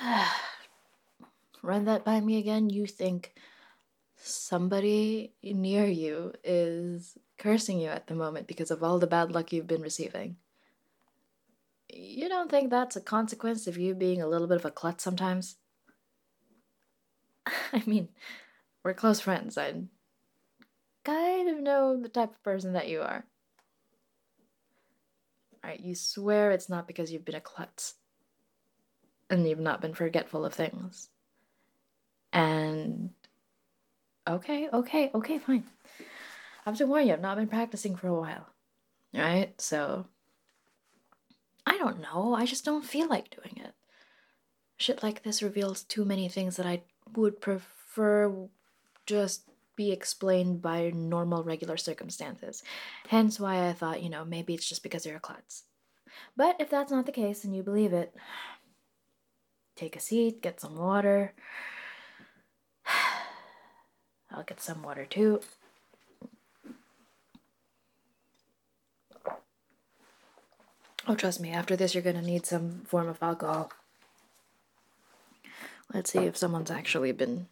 Run that by me again. You think somebody near you is cursing you at the moment because of all the bad luck you've been receiving? You don't think that's a consequence of you being a little bit of a klutz sometimes? I mean, we're close friends. I kind of know the type of person that you are. Alright, you swear it's not because you've been a klutz and you've not been forgetful of things. And okay, fine. I have to warn you, I've not been practicing for a while. Right? So I don't know. I just don't feel like doing it. Shit like this reveals too many things that I would prefer just be explained by normal, regular circumstances. Hence why I thought, maybe it's just because you're a klutz. But if that's not the case and you believe it, take a seat, get some water. I'll get some water too. Oh, trust me, after this you're gonna need some form of alcohol. Let's see if someone's actually been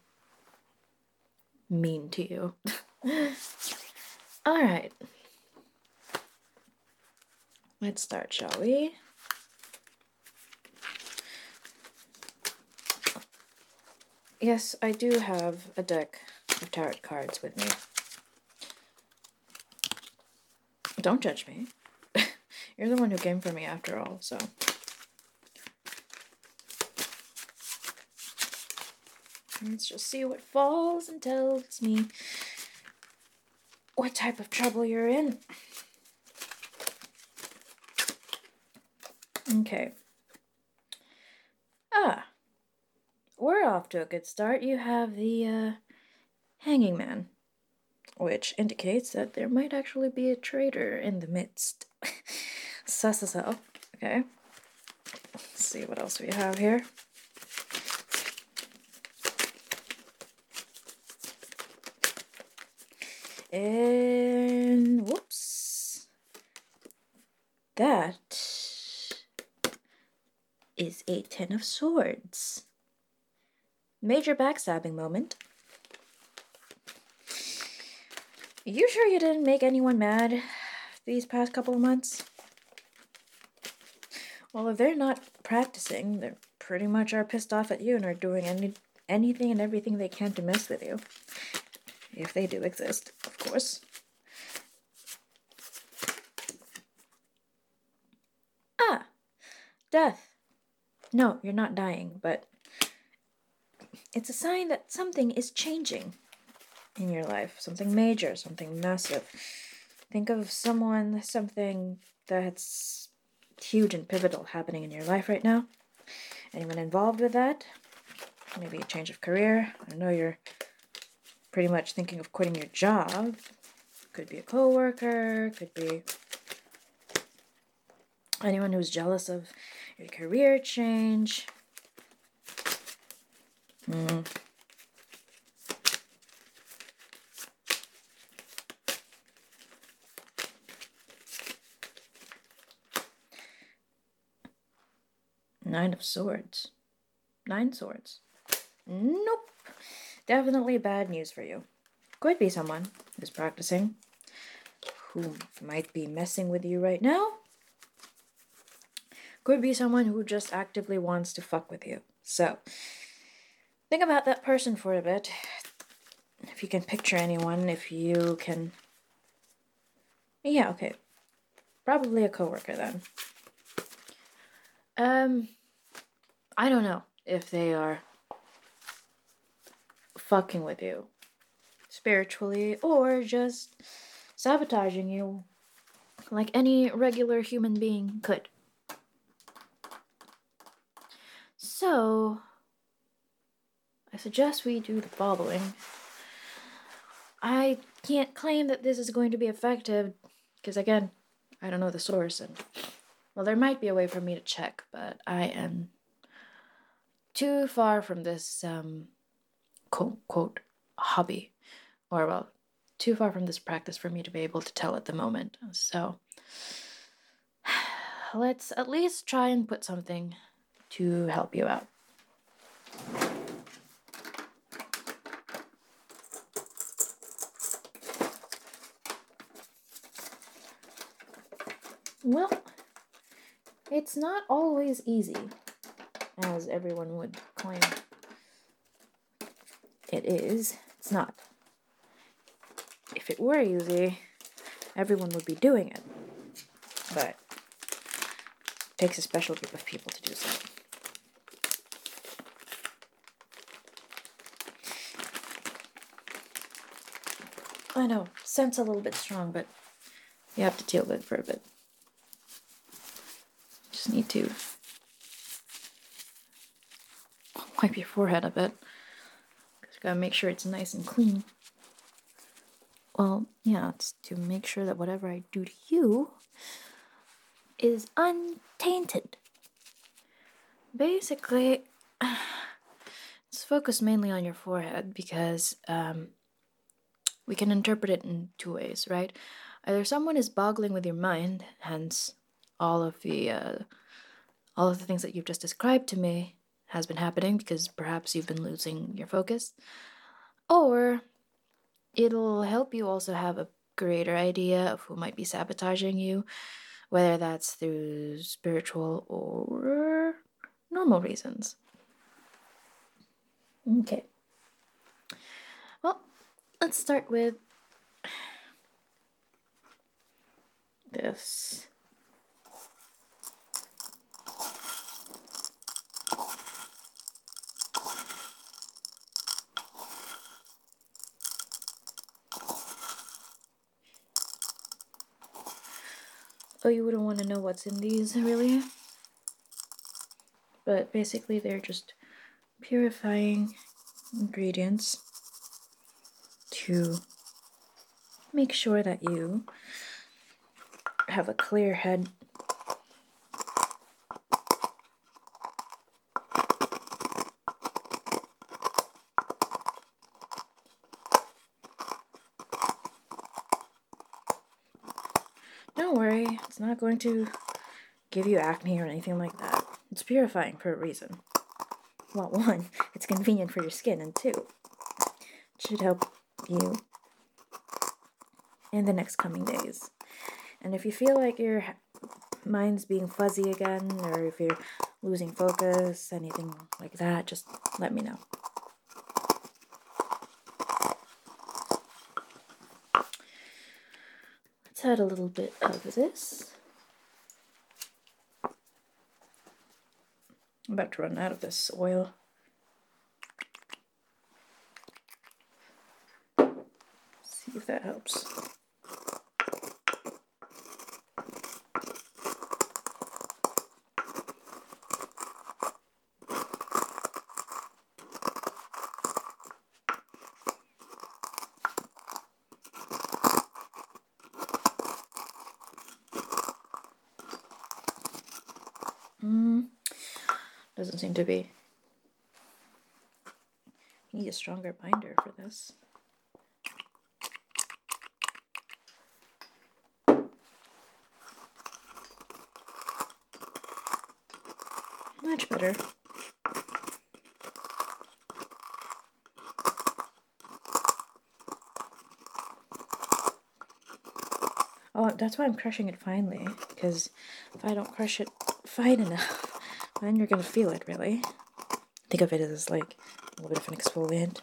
mean to you. Alright. Let's start, shall we? Yes, I do have a deck of tarot cards with me. Don't judge me. You're the one who came for me after all, so. Let's just see what falls and tells me what type of trouble you're in. Okay. We're off to a good start. You have the Hanging Man, which indicates that there might actually be a traitor in the midst. So. Okay. Let's see what else we have here. And whoops. That is a 10 of Swords. Major backstabbing moment. You sure you didn't make anyone mad these past couple of months? Well, if they're not practicing, they pretty much are pissed off at you and are doing anything and everything they can to mess with you. If they do exist, of course. Death. No, you're not dying, but it's a sign that something is changing in your life. Something major, something massive. Think of something that's huge and pivotal happening in your life right now. Anyone involved with that? Maybe a change of career. I know you're pretty much thinking of quitting your job. Could be a coworker, could be anyone who's jealous of your career change. Nine of Swords. 9 swords. Nope. Definitely bad news for you. Could be someone who's practicing, who might be messing with you right now. Could be someone who just actively wants to fuck with you. So, think about that person for a bit. If you can picture anyone, if you can... Yeah, okay. Probably a coworker then. I don't know if they are fucking with you spiritually or just sabotaging you like any regular human being could. So, I suggest we do the following. I can't claim that this is going to be effective because, again, I don't know the source, and well, there might be a way for me to check, but I am too far from this quote hobby, or well, too far from this practice for me to be able to tell at the moment. So let's at least try and put something to help you out. Well, it's not always easy, as everyone would claim it is. It's not. If it were easy, everyone would be doing it. But it takes a special group of people to do so. I know, scent's a little bit strong, but you have to deal with it for a bit. Just need to wipe your forehead a bit. Because you gotta make sure it's nice and clean. Well, yeah, it's to make sure that whatever I do to you is untainted. Basically, it's focused mainly on your forehead because we can interpret it in two ways, right? Either someone is boggling with your mind, hence all of the things that you've just described to me has been happening because perhaps you've been losing your focus, or it'll help you also have a greater idea of who might be sabotaging you, whether that's through spiritual or normal reasons. Okay. Well, let's start with this. Oh, you wouldn't want to know what's in these, really? But basically, they're just purifying ingredients to make sure that you have a clear head. Don't worry, it's not going to give you acne or anything like that. It's purifying for a reason. Well, one, it's convenient for your skin, and two, it should help you in the next coming days. And if you feel like your mind's being fuzzy again, or if you're losing focus, anything like that, just let me know. Let's add a little bit of this. I'm about to run out of this oil. See if that helps. Doesn't seem to be. You need a stronger binder for this. Much better. Oh, that's why I'm crushing it finely, because if I don't crush it fine enough, then you're gonna feel it, really. Think of it as like a little bit of an exfoliant.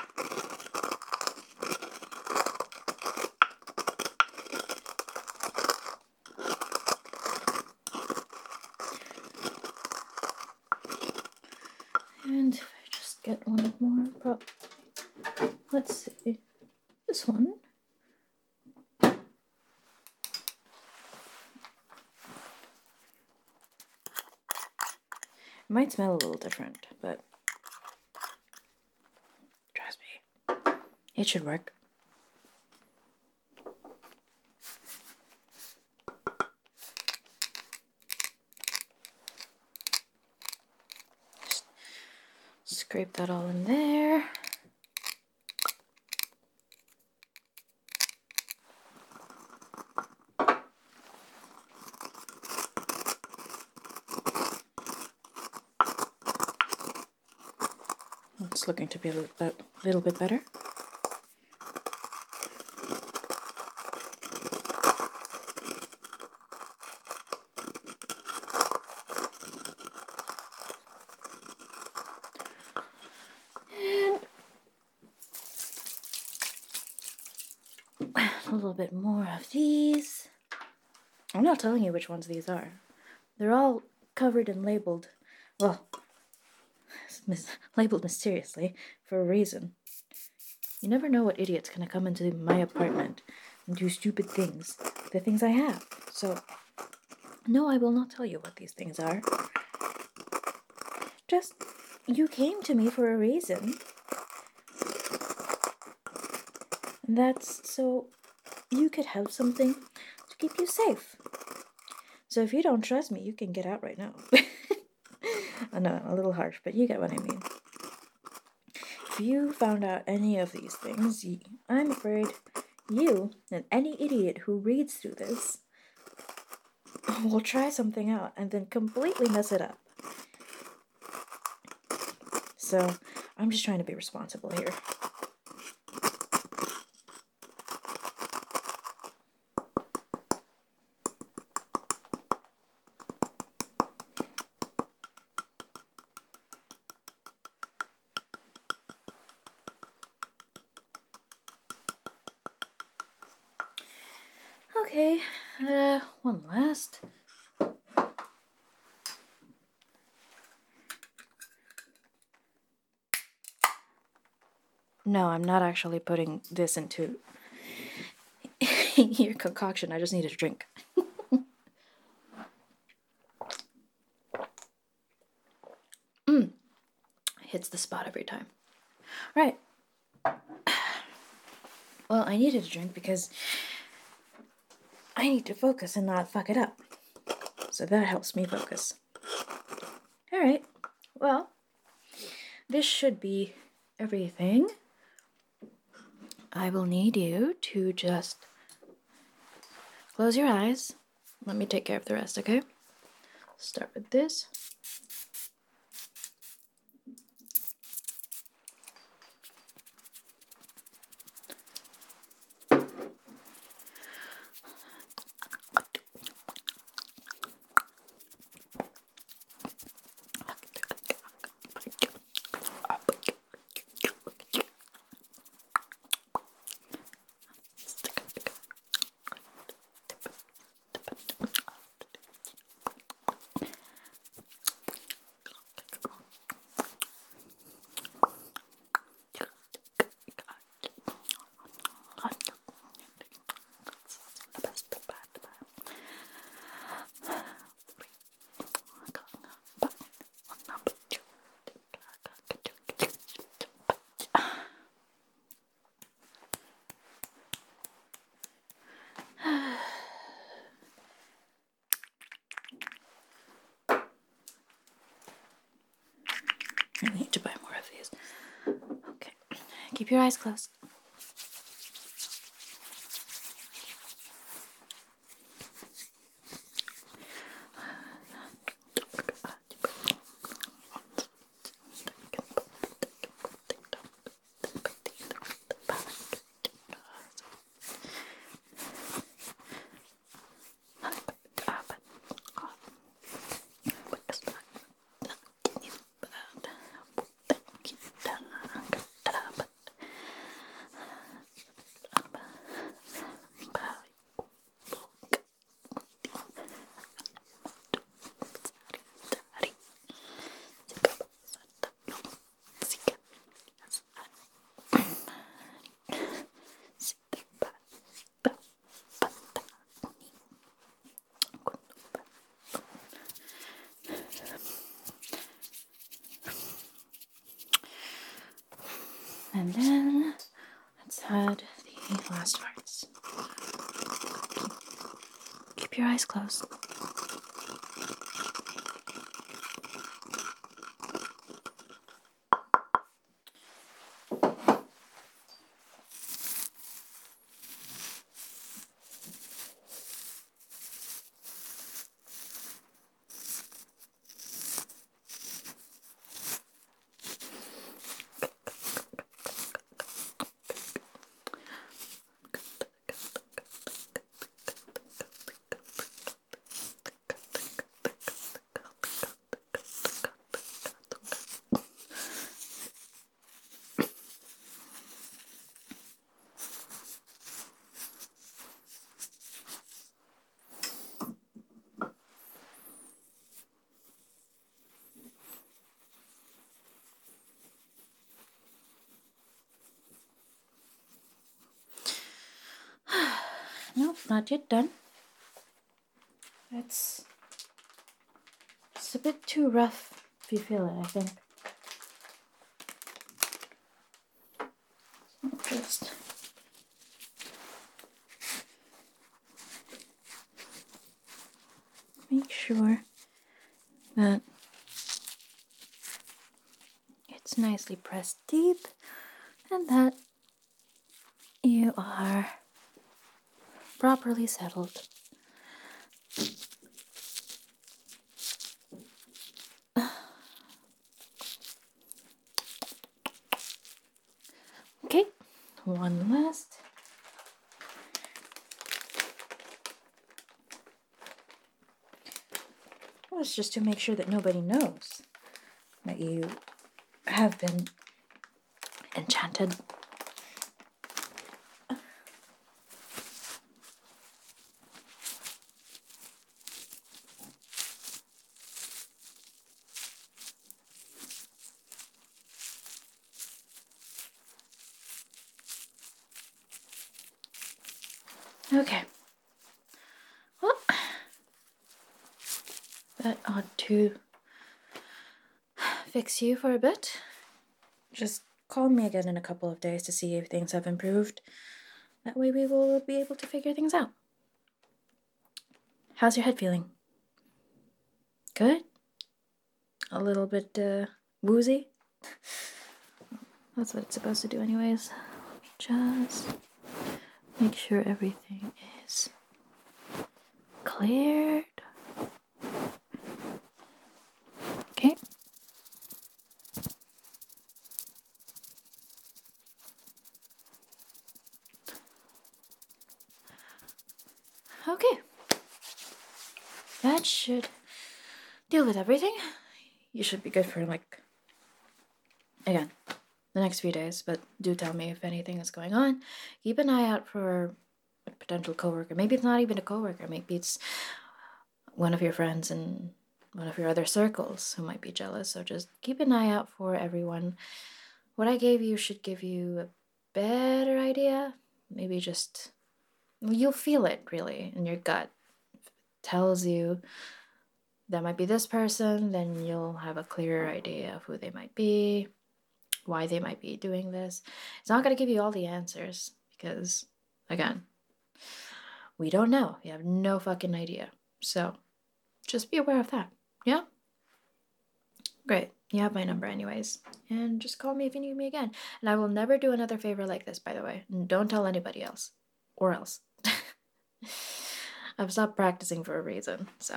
And if I just get one more, let's see, this one. It might smell a little different, but trust me, it should work. Just scrape that all in there. It's looking to be a little bit better. A little bit more of these. I'm not telling you which ones these are. They're all covered and labeled. Well, labeled mysteriously for a reason. You never know what idiot's gonna come into my apartment and do stupid things. The things I have. So, no, I will not tell you what these things are. Just, you came to me for a reason. And that's so you could have something to keep you safe. So if you don't trust me, you can get out right now. I know, I'm a little harsh, but you get what I mean. If you found out any of these things, I'm afraid you and any idiot who reads through this will try something out and then completely mess it up. So I'm just trying to be responsible here. Okay, one last. No, I'm not actually putting this into your concoction. I just need a drink. Hits the spot every time. Right. Well, I needed a drink because I need to focus and not fuck it up. So that helps me focus. Alright. Well, this should be everything. I will need you to just close your eyes. Let me take care of the rest, okay? Start with this. I need to buy more of these. Okay. Keep your eyes closed. And then let's add the last parts. Keep your eyes closed. No, not yet done. It's a bit too rough if you feel it, I think. Just make sure that it's nicely pressed deep and that you are properly settled. Okay, one last. Well, it's just to make sure that nobody knows that you have been enchanted. Okay. Well, that ought to fix you for a bit. Just call me again in a couple of days to see if things have improved. That way we will be able to figure things out. How's your head feeling? Good? A little bit woozy? That's what it's supposed to do anyways. Let me just make sure everything is cleared. Okay. Okay. That should deal with everything. You should be good for, like, again, the next few days, but do tell me if anything is going on. Keep an eye out for a potential coworker. Maybe it's not even a coworker. Maybe it's one of your friends in one of your other circles who might be jealous. So just keep an eye out for everyone. What I gave you should give you a better idea. Maybe just, you'll feel it really in your gut. If it tells you that might be this person, then you'll have a clearer idea of who they might be, why they might be doing this. It's not going to give you all the answers because, again, we don't know. We have no fucking idea. So just be aware of that. Yeah? Great. You have my number anyways. And just call me if you need me again. And I will never do another favor like this, by the way. And don't tell anybody else. Or else. I've stopped practicing for a reason, so.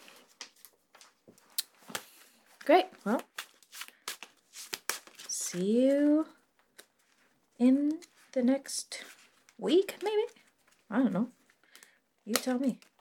Great. Well, see you in the next week, maybe? I don't know. You tell me.